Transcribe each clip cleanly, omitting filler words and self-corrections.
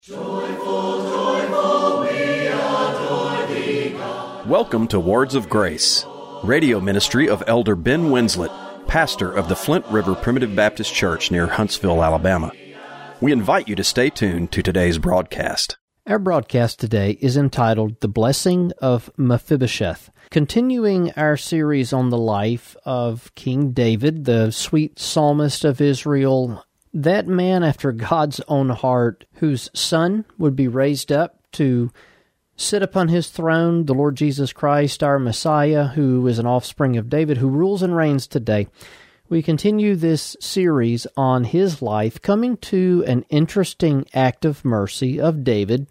Joyful, joyful, we adore thee, God. Welcome to Words of Grace, radio ministry of Elder Ben Winslet, pastor of the Flint River Primitive Baptist Church near Huntsville, Alabama. We invite you to stay tuned to today's broadcast. Our broadcast today is entitled The Blessing of Mephibosheth, continuing our series on the life of King David, the sweet psalmist of Israel, that man after God's own heart, whose son would be raised up to sit upon his throne, the Lord Jesus Christ, our Messiah, who is an offspring of David, who rules and reigns today. We continue this series on his life, coming to an interesting act of mercy of David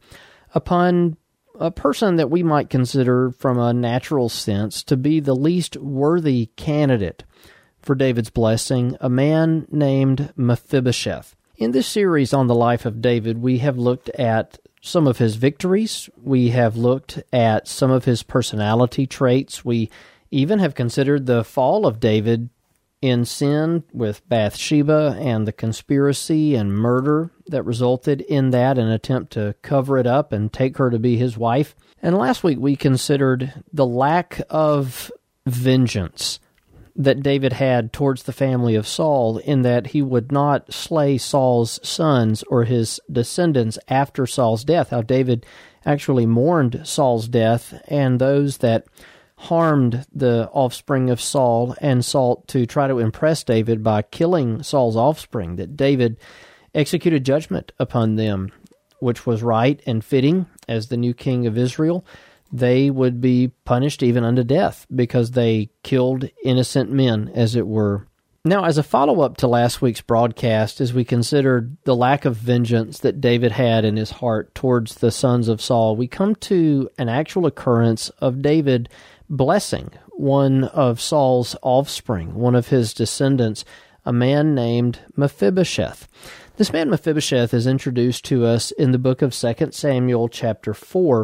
upon a person that we might consider from a natural sense to be the least worthy candidate for David's blessing, a man named Mephibosheth. In this series on the life of David, we have looked at some of his victories. We have looked at some of his personality traits. We even have considered the fall of David in sin with Bathsheba and the conspiracy and murder that resulted in that, an attempt to cover it up and take her to be his wife. And last week we considered the lack of vengeance that David had towards the family of Saul, in that he would not slay Saul's sons or his descendants after Saul's death, how David actually mourned Saul's death and those that harmed the offspring of Saul and sought to try to impress David by killing Saul's offspring, that David executed judgment upon them, which was right and fitting as the new king of Israel. They would be punished even unto death because they killed innocent men, as it were. Now, as a follow-up to last week's broadcast, as we considered the lack of vengeance that David had in his heart towards the sons of Saul, we come to an actual occurrence of David blessing one of Saul's offspring, one of his descendants, a man named Mephibosheth. This man Mephibosheth is introduced to us in the book of 2 Samuel chapter 4,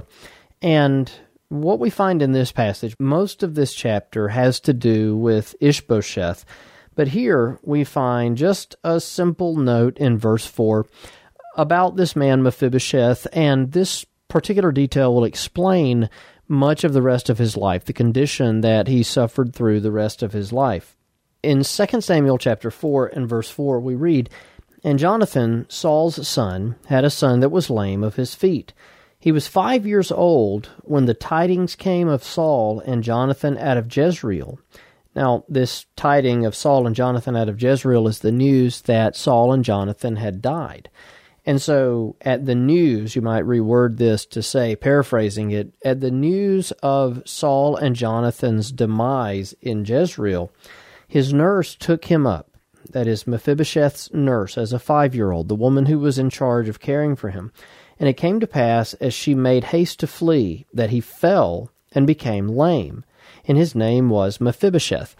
and what we find in this passage, most of this chapter has to do with Ishbosheth, but here we find just a simple note in verse 4 about this man Mephibosheth, and this particular detail will explain much of the rest of his life, the condition that he suffered through the rest of his life. In 2 Samuel chapter 4 and verse 4 we read, "And Jonathan, Saul's son, had a son that was lame of his feet. He was 5 years old when the tidings came of Saul and Jonathan out of Jezreel." Now, this tiding of Saul and Jonathan out of Jezreel is the news that Saul and Jonathan had died. And so, at the news, you might reword this to say, paraphrasing it, at the news of Saul and Jonathan's demise in Jezreel, his nurse took him up, that is, Mephibosheth's nurse, as a 5-year-old, the woman who was in charge of caring for him. And it came to pass, as she made haste to flee, that he fell and became lame, and his name was Mephibosheth.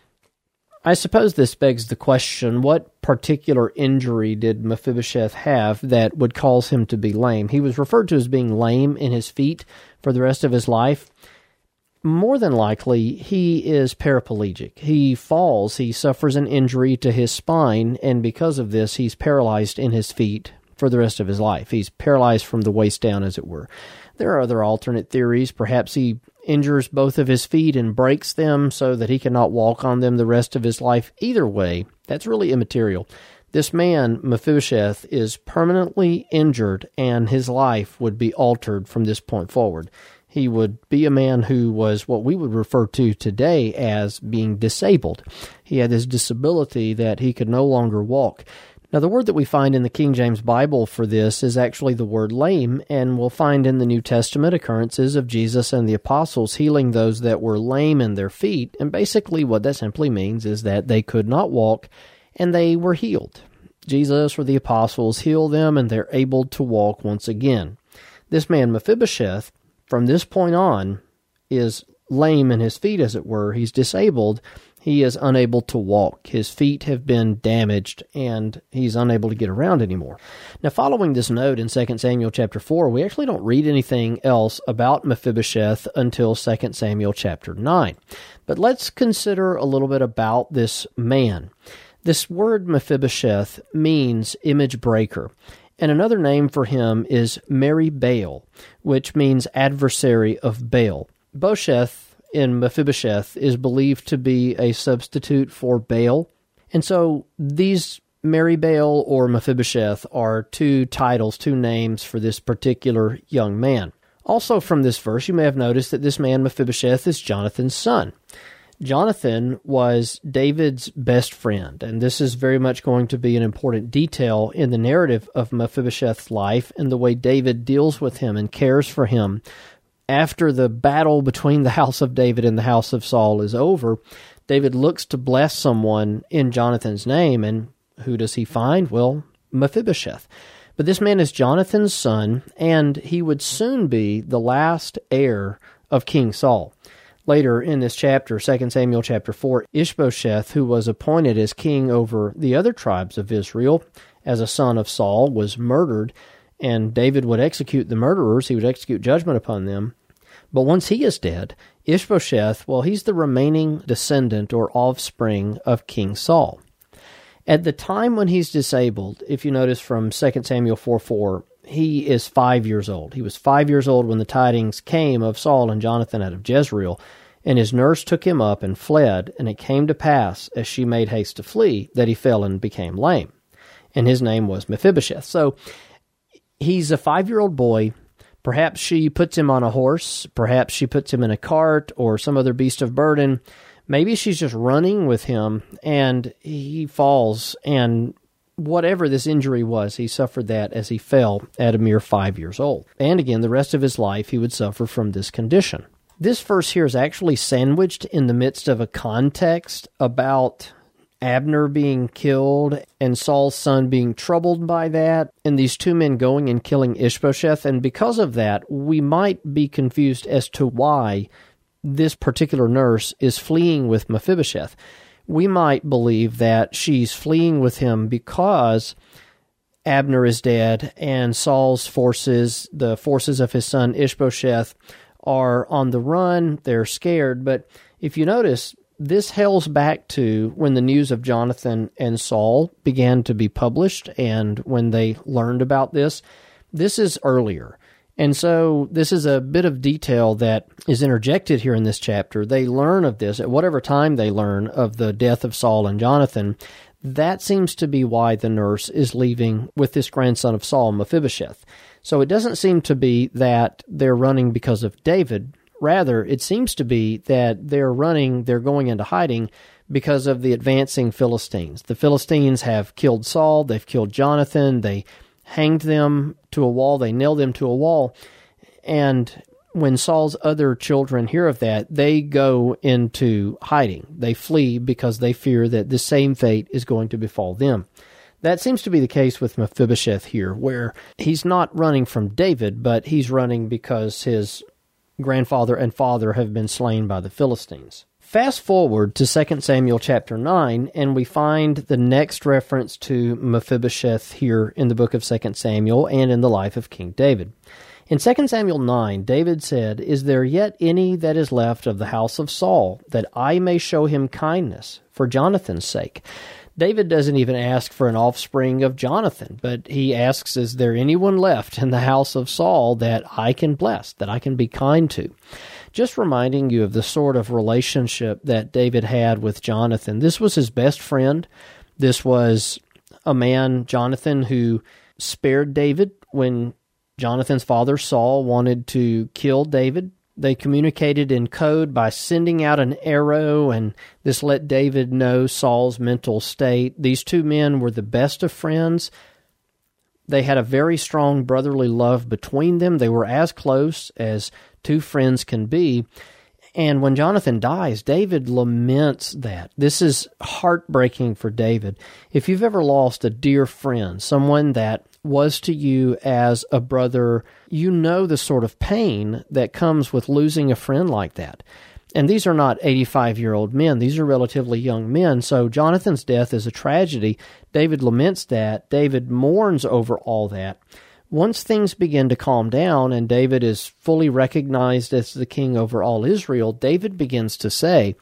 I suppose this begs the question, what particular injury did Mephibosheth have that would cause him to be lame? He was referred to as being lame in his feet for the rest of his life. More than likely, he is paraplegic. He falls, he suffers an injury to his spine, and because of this, he's paralyzed in his feet for the rest of his life. He's paralyzed from the waist down, as it were. There are other alternate theories. Perhaps he injures both of his feet and breaks them so that he cannot walk on them the rest of his life. Either way, that's really immaterial. This man, Mephibosheth, is permanently injured, and his life would be altered from this point forward. He would be a man who was what we would refer to today as being disabled. He had this disability that he could no longer walk. Now, the word that we find in the King James Bible for this is actually the word lame, and we'll find in the New Testament occurrences of Jesus and the apostles healing those that were lame in their feet, and basically what that simply means is that they could not walk, and they were healed. Jesus or the apostles heal them, and they're able to walk once again. This man, Mephibosheth, from this point on, is lame in his feet, as it were. He's disabled. He is unable to walk. His feet have been damaged, and he's unable to get around anymore. Now, following this note in 2 Samuel chapter 4, we actually don't read anything else about Mephibosheth until 2 Samuel chapter 9. But let's consider a little bit about this man. This word Mephibosheth means image breaker. And another name for him is Meri-Baal, which means adversary of Baal. Bosheth in Mephibosheth is believed to be a substitute for Baal. And so these Meri-Baal or Mephibosheth are two titles, two names for this particular young man. Also from this verse, you may have noticed that this man Mephibosheth is Jonathan's son. Jonathan was David's best friend, and this is very much going to be an important detail in the narrative of Mephibosheth's life and the way David deals with him and cares for him. After the battle between the house of David and the house of Saul is over, David looks to bless someone in Jonathan's name, and who does he find? Well, Mephibosheth. But this man is Jonathan's son, and he would soon be the last heir of King Saul. Later in this chapter, 2 Samuel chapter 4, Ishbosheth, who was appointed as king over the other tribes of Israel as a son of Saul, was murdered, and David would execute the murderers. He would execute judgment upon them. But once he is dead, Ishbosheth, well, he's the remaining descendant or offspring of King Saul. At the time when he's disabled, if you notice from 2 Samuel 4:4, he is 5 years old. He was 5 years old when the tidings came of Saul and Jonathan out of Jezreel, and his nurse took him up and fled, and it came to pass, as she made haste to flee, that he fell and became lame. And his name was Mephibosheth. So he's a 5-year-old boy. Perhaps she puts him on a horse. Perhaps she puts him in a cart or some other beast of burden. Maybe she's just running with him, and he falls, and whatever this injury was, he suffered that as he fell at a mere 5 years old. And again, the rest of his life he would suffer from this condition. This verse here is actually sandwiched in the midst of a context about Abner being killed and Saul's son being troubled by that, and these two men going and killing Ishbosheth. And because of that, we might be confused as to why this particular nurse is fleeing with Mephibosheth. We might believe that she's fleeing with him because Abner is dead and Saul's forces, the forces of his son Ishbosheth, are on the run. They're scared. But if you notice, this hails back to when the news of Jonathan and Saul began to be published, and when they learned about this. This is earlier. And so this is a bit of detail that is interjected here in this chapter. They learn of this at whatever time they learn of the death of Saul and Jonathan. That seems to be why the nurse is leaving with this grandson of Saul, Mephibosheth. So it doesn't seem to be that they're running because of David. Rather, it seems to be that they're going into hiding because of the advancing Philistines. The Philistines have killed Saul, they've killed Jonathan, they hanged them to a wall, they nailed them to a wall, and when Saul's other children hear of that, they go into hiding. They flee because they fear that the same fate is going to befall them. That seems to be the case with Mephibosheth here, where he's not running from David, but he's running because his grandfather and father have been slain by the Philistines. Fast forward to 2 Samuel chapter 9, and we find the next reference to Mephibosheth here in the book of 2 Samuel and in the life of King David. In 2 Samuel 9, David said, "Is there yet any that is left of the house of Saul, that I may show him kindness for Jonathan's sake?" David doesn't even ask for an offspring of Jonathan, but he asks, is there anyone left in the house of Saul that I can bless, that I can be kind to? Just reminding you of the sort of relationship that David had with Jonathan. This was his best friend. This was a man, Jonathan, who spared David when Jonathan's father, Saul, wanted to kill David. They communicated in code by sending out an arrow, and this let David know Saul's mental state. These two men were the best of friends. They had a very strong brotherly love between them. They were as close as two friends can be. And when Jonathan dies, David laments that. This is heartbreaking for David. If you've ever lost a dear friend, someone that was to you as a brother, you know the sort of pain that comes with losing a friend like that. And these are not 85-year-old men. These are relatively young men. So Jonathan's death is a tragedy. David laments that. David mourns over all that. Once things begin to calm down and David is fully recognized as the king over all Israel, David begins to say,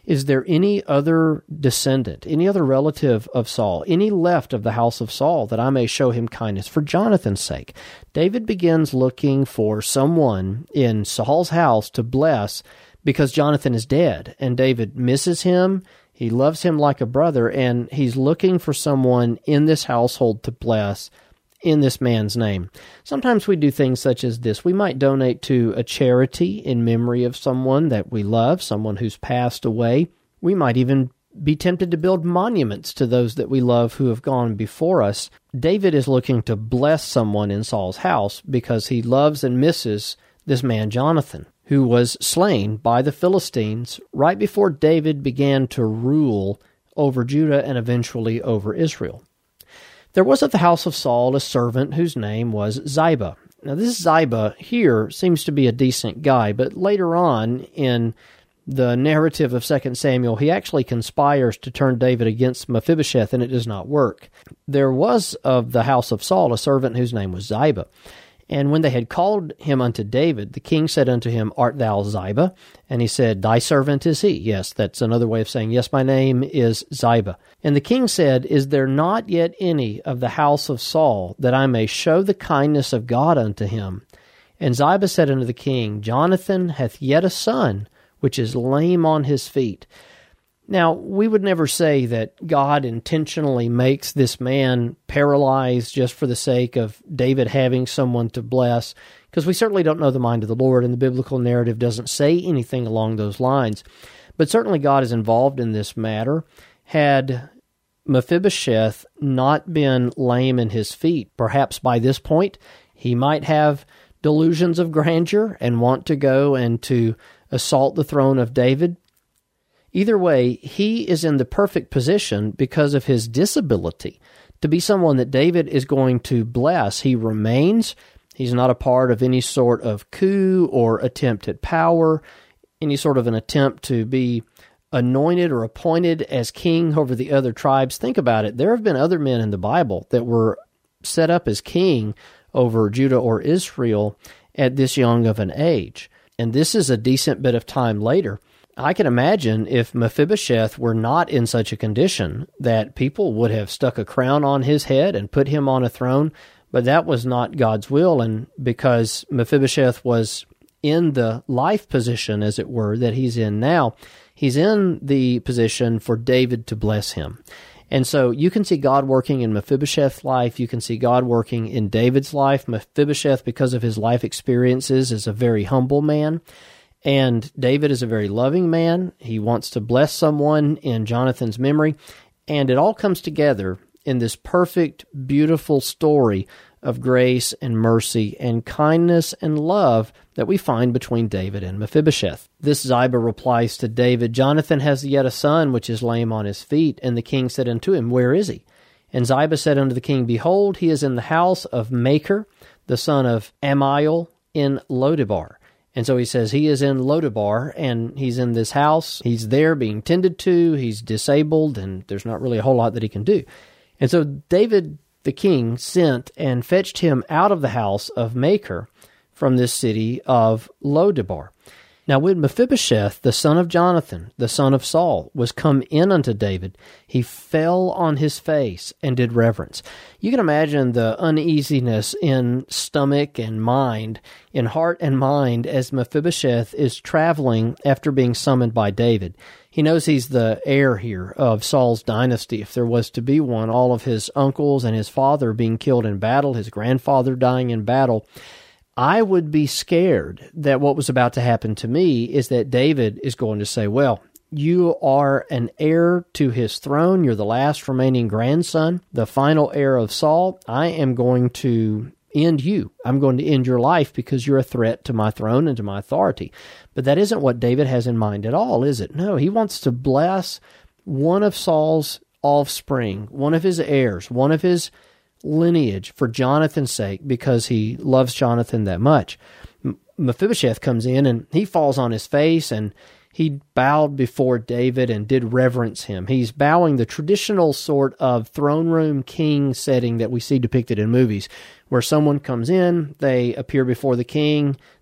Is there any other descendant, any other relative of Saul, any left of the house of Saul, that I may show him kindness for Jonathan's sake? David begins looking for someone in Saul's house to bless because Jonathan is dead, and David misses him. He loves him like a brother, and he's looking for someone in this household to bless in this man's name. Sometimes we do things such as this. We might donate to a charity in memory of someone that we love, someone who's passed away. We might even be tempted to build monuments to those that we love who have gone before us. David is looking to bless someone in Saul's house because he loves and misses this man Jonathan, who was slain by the Philistines right before David began to rule over Judah and eventually over Israel. There was at the house of Saul a servant whose name was Ziba. Now, this Ziba here seems to be a decent guy, but later on in the narrative of 2 Samuel, he actually conspires to turn David against Mephibosheth, and it does not work. There was of the house of Saul a servant whose name was Ziba. And when they had called him unto David, the king said unto him, Art thou Ziba? And he said, Thy servant is he. Yes, that's another way of saying, Yes, my name is Ziba. And the king said, Is there not yet any of the house of Saul, that I may show the kindness of God unto him? And Ziba said unto the king, Jonathan hath yet a son, which is lame on his feet. Now, we would never say that God intentionally makes this man paralyzed just for the sake of David having someone to bless, because we certainly don't know the mind of the Lord, and the biblical narrative doesn't say anything along those lines. But certainly God is involved in this matter. Had Mephibosheth not been lame in his feet, perhaps by this point he might have delusions of grandeur and want to go and to assault the throne of David. Either way, he is in the perfect position because of his disability to be someone that David is going to bless. He remains. He's not a part of any sort of coup or attempt at power, any sort of an attempt to be anointed or appointed as king over the other tribes. Think about it. There have been other men in the Bible that were set up as king over Judah or Israel at this young of an age. And this is a decent bit of time later. I can imagine if Mephibosheth were not in such a condition that people would have stuck a crown on his head and put him on a throne, but that was not God's will, and because Mephibosheth was in the life position, as it were, that he's in now, he's in the position for David to bless him. And so you can see God working in Mephibosheth's life. You can see God working in David's life. Mephibosheth, because of his life experiences, is a very humble man. And David is a very loving man. He wants to bless someone in Jonathan's memory. And it all comes together in this perfect, beautiful story of grace and mercy and kindness and love that we find between David and Mephibosheth. This Ziba replies to David, Jonathan has yet a son which is lame on his feet. And the king said unto him, Where is he? And Ziba said unto the king, Behold, he is in the house of Machir, the son of Ammiel, in Lodebar. And so he says he is in Lodebar, and he's in this house. He's there being tended to. He's disabled, and there's not really a whole lot that he can do. And so David, the king, sent and fetched him out of the house of Machir from this city of Lodebar. Now when Mephibosheth, the son of Jonathan, the son of Saul, was come in unto David, he fell on his face and did reverence. You can imagine the uneasiness in stomach and mind, in heart and mind, as Mephibosheth is traveling after being summoned by David. He knows he's the heir here of Saul's dynasty, if there was to be one, all of his uncles and his father being killed in battle, his grandfather dying in battle. I would be scared that what was about to happen to me is that David is going to say, well, you are an heir to his throne. You're the last remaining grandson, the final heir of Saul. I am going to end you. I'm going to end your life because you're a threat to my throne and to my authority. But that isn't what David has in mind at all, is it? No, he wants to bless one of Saul's offspring, one of his heirs, one of his lineage for Jonathan's sake because he loves Jonathan that much. Mephibosheth comes in and he falls on his face and he bowed before David and did reverence him. He's bowing the traditional sort of throne room king setting that we see depicted in movies, where someone comes in, they appear before the king,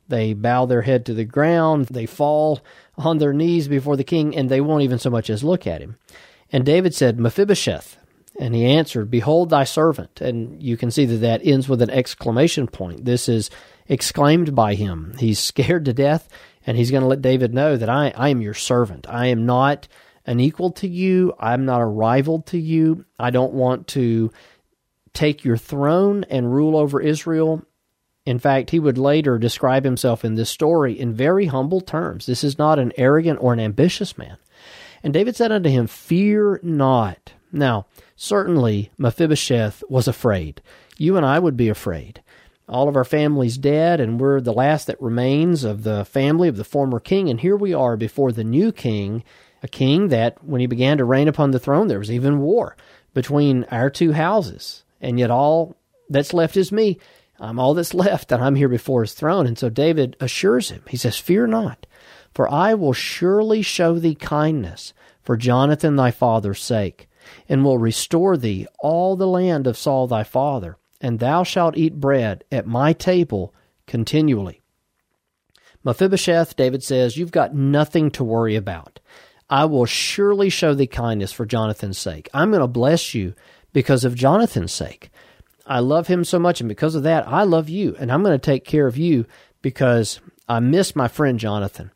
They bow their head to the ground. They fall on their knees before the king, and they won't even so much as look at him. And David said, Mephibosheth. And he answered, Behold thy servant. And you can see that ends with an exclamation point. This is exclaimed by him. He's scared to death, and he's going to let David know that I am your servant. I am not an equal to you. I'm not a rival to you. I don't want to take your throne and rule over Israel. In fact, he would later describe himself in this story in very humble terms. This is not an arrogant or an ambitious man. And David said unto him, Fear not. Now, certainly Mephibosheth was afraid. You and I would be afraid. All of our family's dead, and we're the last that remains of the family of the former king. And here we are before the new king, a king that, when he began to reign upon the throne, there was even war between our two houses. And yet all that's left is me. I'm all that's left, and I'm here before his throne. And so David assures him, he says, Fear not, for I will surely show thee kindness for Jonathan thy father's sake, and will restore thee all the land of Saul thy father, and thou shalt eat bread at my table continually. Mephibosheth, David says, you've got nothing to worry about. I will surely show thee kindness for Jonathan's sake. I'm going to bless you because of Jonathan's sake. I love him so much, and because of that, I love you, and I'm going to take care of you because I miss my friend Jonathan.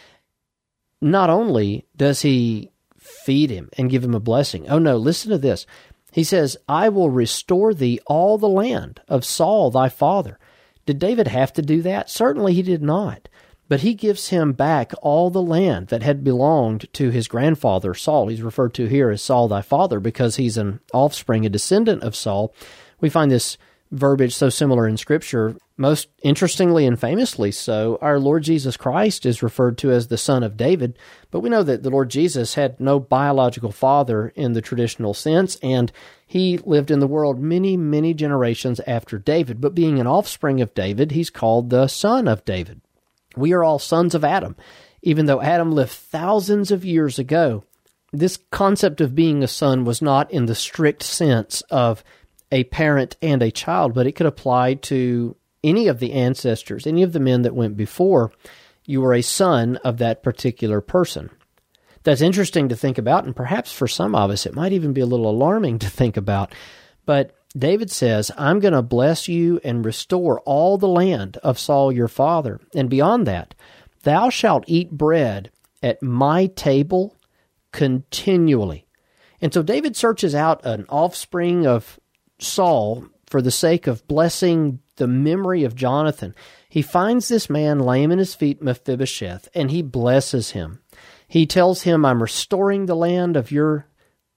Not only does he feed him and give him a blessing, oh no, listen to this. He says, I will restore thee all the land of Saul thy father. Did David have to do that? Certainly he did not. But he gives him back all the land that had belonged to his grandfather Saul. He's referred to here as Saul thy father because he's an offspring, a descendant of Saul. We find this verbiage so similar in Scripture. Most interestingly and famously so, our Lord Jesus Christ is referred to as the Son of David, but we know that the Lord Jesus had no biological father in the traditional sense, and he lived in the world many, many generations after David. But being an offspring of David, he's called the Son of David. We are all sons of Adam. Even though Adam lived thousands of years ago, this concept of being a son was not in the strict sense of a parent and a child, but it could apply to any of the ancestors, any of the men that went before. You were a son of that particular person. That's interesting to think about, and perhaps for some of us it might even be a little alarming to think about. But David says, I'm going to bless you and restore all the land of Saul your father. And beyond that, thou shalt eat bread at my table continually. And so David searches out an offspring of Saul for the sake of blessing the memory of Jonathan. He finds this man lame in his feet, Mephibosheth, and he blesses him. He tells him, I'm restoring the land of your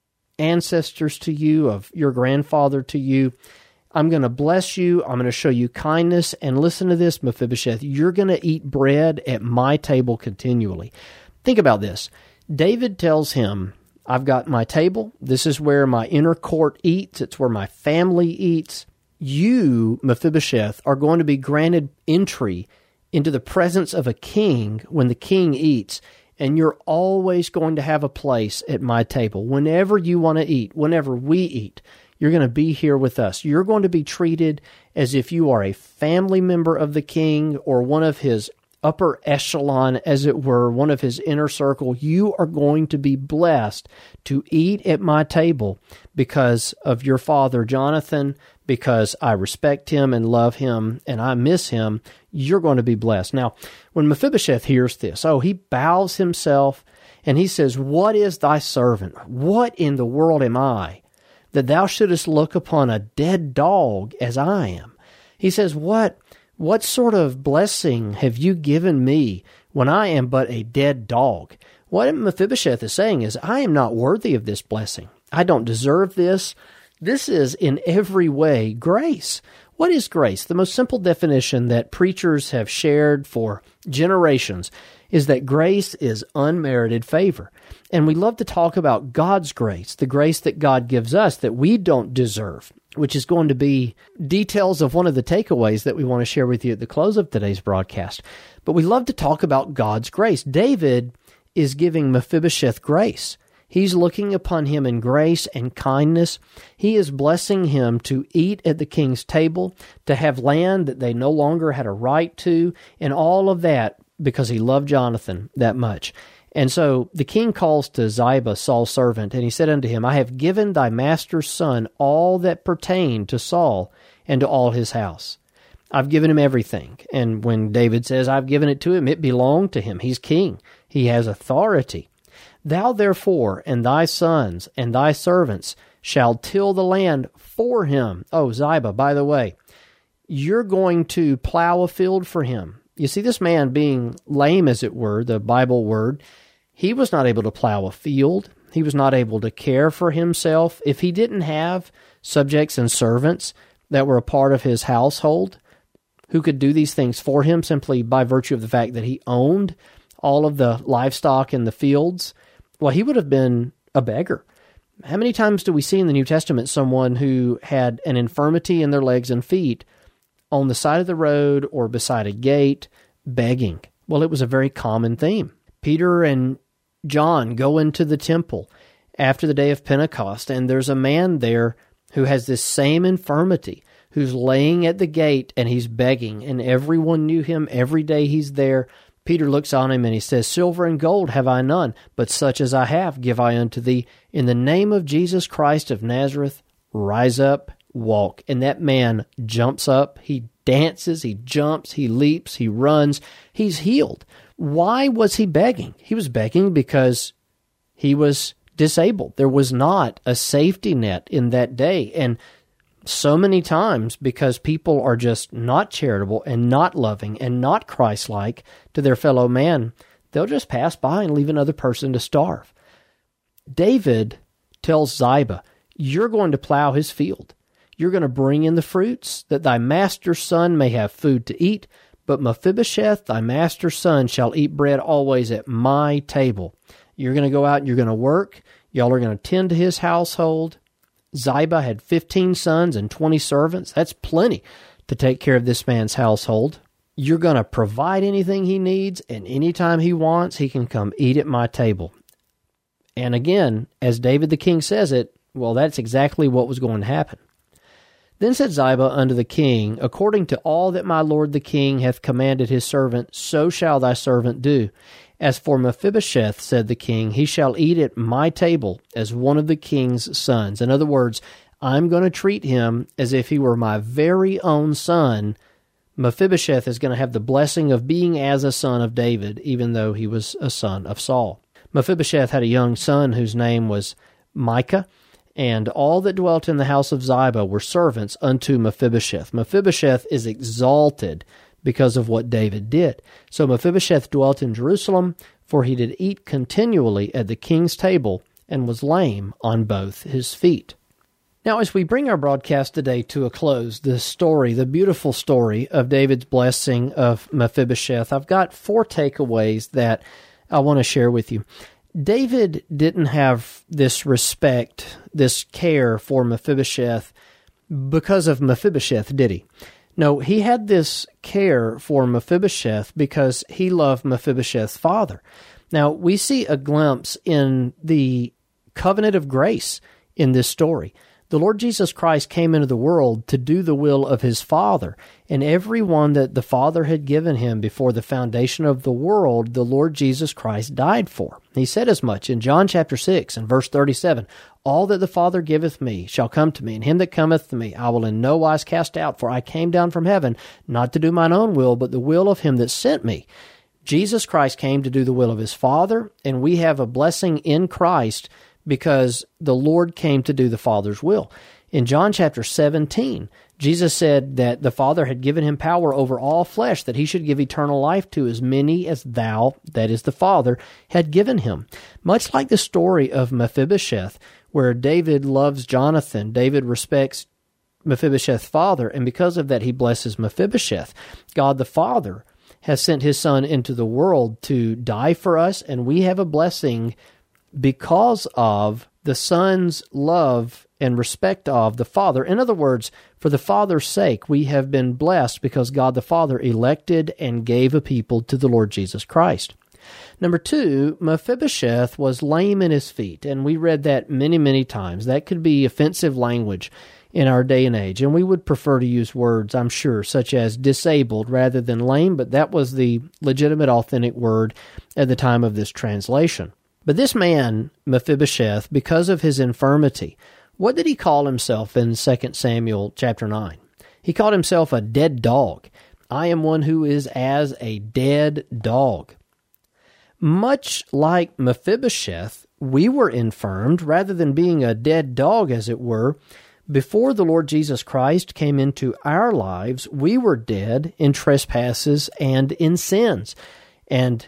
ancestors to you, of your grandfather to you. I'm going to bless you. I'm going to show you kindness. And listen to this, Mephibosheth, you're going to eat bread at my table continually. Think about this. David tells him, I've got my table. This is where my inner court eats. It's where my family eats. You, Mephibosheth, are going to be granted entry into the presence of a king when the king eats, and you're always going to have a place at my table. Whenever you want to eat, whenever we eat, you're going to be here with us. You're going to be treated as if you are a family member of the king or one of his upper echelon, as it were, one of his inner circle. You are going to be blessed to eat at my table because of your father Jonathan, because I respect him and love him and I miss him. You're going to be blessed. Now, when Mephibosheth hears this, he bows himself and he says, What is thy servant? What in the world am I, that thou shouldest look upon a dead dog as I am? He says, What sort of blessing have you given me when I am but a dead dog? What Mephibosheth is saying is, I am not worthy of this blessing. I don't deserve this. This is in every way grace. What is grace? The most simple definition that preachers have shared for generations is that grace is unmerited favor. And we love to talk about God's grace, the grace that God gives us that we don't deserve, which is going to be details of one of the takeaways that we want to share with you at the close of today's broadcast. But we love to talk about God's grace. David is giving Mephibosheth grace. He's looking upon him in grace and kindness. He is blessing him to eat at the king's table, to have land that they no longer had a right to, and all of that because he loved Jonathan that much. And so the king calls to Ziba, Saul's servant, and he said unto him, I have given thy master's son all that pertained to Saul and to all his house. I've given him everything. And when David says, I've given it to him, it belonged to him. He's king. He has authority. Thou therefore and thy sons and thy servants shall till the land for him. Oh, Ziba, by the way, you're going to plow a field for him. You see, this man being lame, as it were, the Bible word, he was not able to plow a field. He was not able to care for himself. If he didn't have subjects and servants that were a part of his household who could do these things for him simply by virtue of the fact that he owned all of the livestock in the fields, well, he would have been a beggar. How many times do we see in the New Testament someone who had an infirmity in their legs and feet on the side of the road or beside a gate begging? Well, it was a very common theme. Peter and John go into the temple after the day of Pentecost, and there's a man there who has this same infirmity, who's laying at the gate and he's begging, and everyone knew him every day he's there. Peter looks on him and he says, Silver and gold have I none, but such as I have give I unto thee. In the name of Jesus Christ of Nazareth, rise up, walk. And that man jumps up, he dances, he jumps, he leaps, he runs, he's healed. Why was he begging? He was begging because he was disabled. There was not a safety net in that day. And so many times, because people are just not charitable and not loving and not Christ-like to their fellow man, they'll just pass by and leave another person to starve. David tells Ziba, you're going to plow his field. You're going to bring in the fruits, that thy master's son may have food to eat, but Mephibosheth, thy master's son, shall eat bread always at my table. You're going to go out and you're going to work. Y'all are going to tend to his household. Ziba had 15 sons and 20 servants. That's plenty to take care of this man's household. You're going to provide anything he needs, and anytime he wants, he can come eat at my table. And again, as David the king says it, well, that's exactly what was going to happen. Then said Ziba unto the king, According to all that my lord the king hath commanded his servant, so shall thy servant do. As for Mephibosheth, said the king, he shall eat at my table as one of the king's sons. In other words, I'm going to treat him as if he were my very own son. Mephibosheth is going to have the blessing of being as a son of David, even though he was a son of Saul. Mephibosheth had a young son whose name was Micah, and all that dwelt in the house of Ziba were servants unto Mephibosheth. Mephibosheth is exalted because of what David did. So Mephibosheth dwelt in Jerusalem, for he did eat continually at the king's table, and was lame on both his feet. Now, as we bring our broadcast today to a close, the story, the beautiful story of David's blessing of Mephibosheth, I've got 4 takeaways that I want to share with you. David didn't have this respect, this care for Mephibosheth because of Mephibosheth, did he? No, he had this care for Mephibosheth because he loved Mephibosheth's father. Now, we see a glimpse in the covenant of grace in this story. The Lord Jesus Christ came into the world to do the will of his Father, and everyone that the Father had given him before the foundation of the world, the Lord Jesus Christ died for. He said as much in John chapter 6 and verse 37, All that the Father giveth me shall come to me, and him that cometh to me I will in no wise cast out, for I came down from heaven, not to do mine own will, but the will of him that sent me. Jesus Christ came to do the will of his Father, and we have a blessing in Christ because the Lord came to do the Father's will. In John chapter 17, Jesus said that the Father had given him power over all flesh, that he should give eternal life to as many as thou, that is the Father, had given him. Much like the story of Mephibosheth, where David loves Jonathan, David respects Mephibosheth's father, and because of that he blesses Mephibosheth. God the Father has sent his Son into the world to die for us, and we have a blessing because of the Son's love and respect of the Father. In other words, for the Father's sake, we have been blessed because God the Father elected and gave a people to the Lord Jesus Christ. Number 2, Mephibosheth was lame in his feet, and we read that many, many times. That could be offensive language in our day and age, and we would prefer to use words, I'm sure, such as disabled rather than lame, but that was the legitimate, authentic word at the time of this translation. But this man, Mephibosheth, because of his infirmity, what did he call himself in 2 Samuel chapter 9? He called himself a dead dog. I am one who is as a dead dog. Much like Mephibosheth, we were infirmed rather than being a dead dog, as it were. Before the Lord Jesus Christ came into our lives, we were dead in trespasses and in sins. And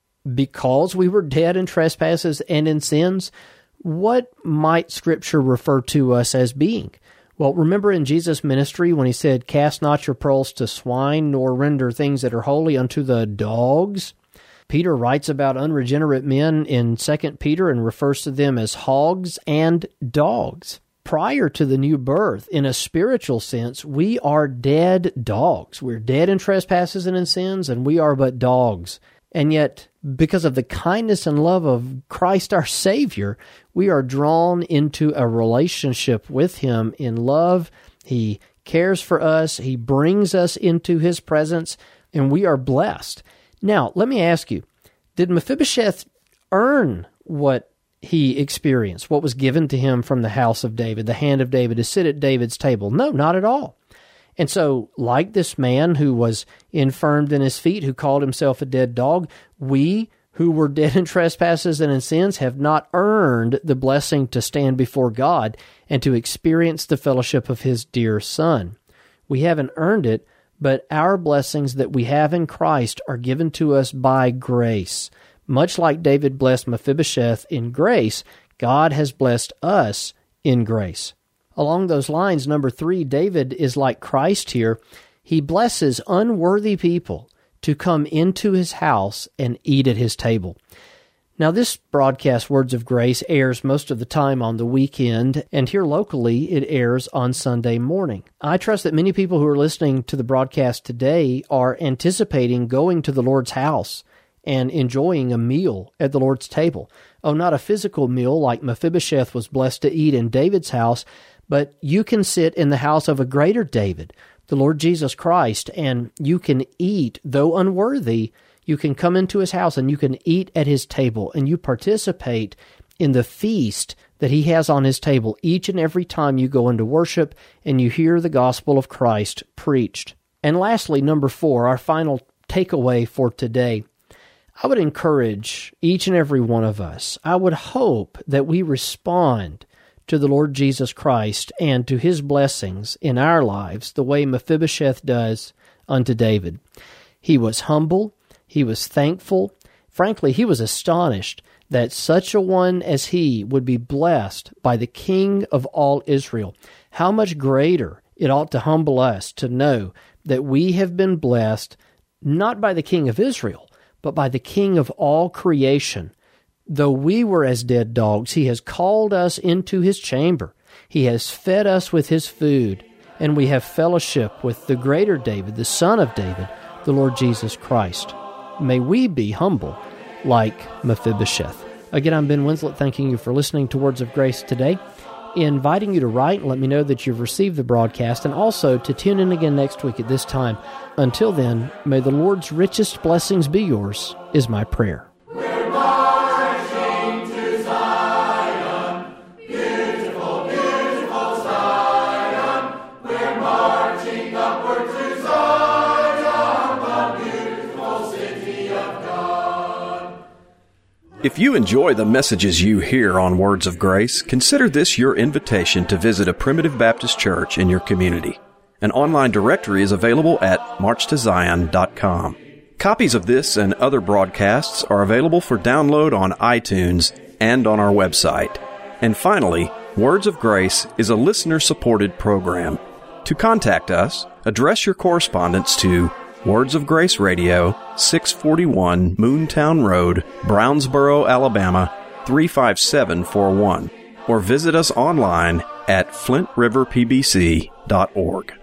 because we were dead in trespasses and in sins, what might Scripture refer to us as being? Well, remember in Jesus' ministry when he said, "Cast not your pearls to swine, nor render things that are holy unto the dogs"? Peter writes about unregenerate men in 2 Peter and refers to them as hogs and dogs. Prior to the new birth, in a spiritual sense, we are dead dogs. We're dead in trespasses and in sins, and we are but dogs. And yet, because of the kindness and love of Christ our Savior, we are drawn into a relationship with Him in love. He cares for us. He brings us into His presence, and we are blessed. Now, let me ask you, did Mephibosheth earn what he experienced, what was given to him from the house of David, the hand of David, to sit at David's table? No, not at all. And so, like this man who was infirmed in his feet, who called himself a dead dog, we who were dead in trespasses and in sins have not earned the blessing to stand before God and to experience the fellowship of His dear Son. We haven't earned it, but our blessings that we have in Christ are given to us by grace. Much like David blessed Mephibosheth in grace, God has blessed us in grace. Along those lines, number 3, David is like Christ here. He blesses unworthy people to come into his house and eat at his table. Now, this broadcast, Words of Grace, airs most of the time on the weekend, and here locally it airs on Sunday morning. I trust that many people who are listening to the broadcast today are anticipating going to the Lord's house and enjoying a meal at the Lord's table. Oh, not a physical meal like Mephibosheth was blessed to eat in David's house, but you can sit in the house of a greater David, the Lord Jesus Christ, and you can eat, though unworthy. You can come into His house and you can eat at His table, and you participate in the feast that He has on His table each and every time you go into worship and you hear the gospel of Christ preached. And lastly, number 4, our final takeaway for today. I would encourage each and every one of us, I would hope that we respond to the Lord Jesus Christ and to His blessings in our lives the way Mephibosheth does unto David. He was humble. He was thankful. Frankly, he was astonished that such a one as he would be blessed by the King of all Israel. How much greater it ought to humble us to know that we have been blessed not by the King of Israel, but by the King of all creation. Though we were as dead dogs, He has called us into His chamber. He has fed us with His food, and we have fellowship with the greater David, the Son of David, the Lord Jesus Christ. May we be humble like Mephibosheth. Again, I'm Ben Winslett, thanking you for listening to Words of Grace today, inviting you to write and let me know that you've received the broadcast, and also to tune in again next week at this time. Until then, may the Lord's richest blessings be yours, is my prayer. If you enjoy the messages you hear on Words of Grace, consider this your invitation to visit a Primitive Baptist church in your community. An online directory is available at marchtozion.com. Copies of this and other broadcasts are available for download on iTunes and on our website. And finally, Words of Grace is a listener-supported program. To contact us, address your correspondence to Words of Grace Radio, 641 Moontown Road, Brownsboro, Alabama, 35741, or visit us online at flintriverpbc.org.